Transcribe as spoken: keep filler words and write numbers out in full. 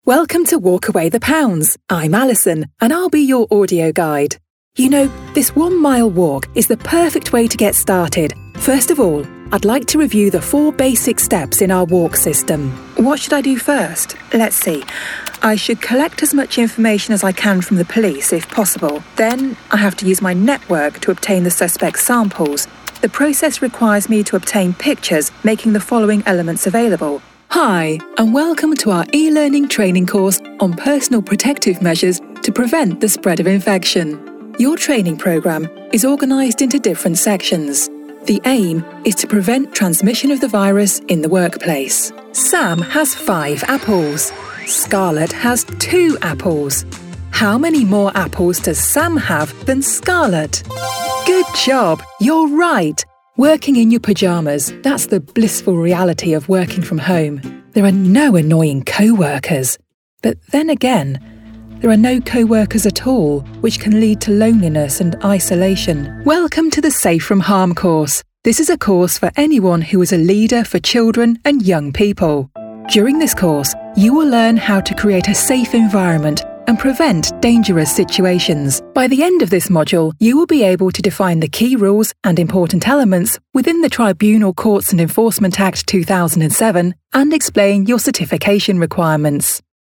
Welcome to Walk Away the Pounds. I'm Alison, and I'll be your audio guide. You know, this one-mile walk is the perfect way to get started. First of all, I'd like to review the four basic steps in our walk system. What should I do first? Let's see. I should collect as much information as I can from the police, if possible. Then I have to use my network to obtain the suspect's samples. The process requires me to obtain pictures, making the following elements available. Hi, and welcome to our e-learning training course on personal protective measures to prevent the spread of infection. Your training programme is organised into different sections. The aim is to prevent transmission of the virus in the workplace. Sam has five apples. Scarlett has two apples. How many more apples does Sam have than Scarlett? Good job, you're right. Working in your pyjamas, that's the blissful reality of working from home. There are no annoying co-workers. But then again, there are no co-workers at all, which can lead to loneliness and isolation. Welcome to the Safe from Harm course. This is a course for anyone who is a leader for children and young people. During this course, you will learn how to create a safe environment and prevent dangerous situations. By the end of this module, you will be able to define the key rules and important elements within the Tribunal Courts and Enforcement Act two thousand seven and explain your certification requirements.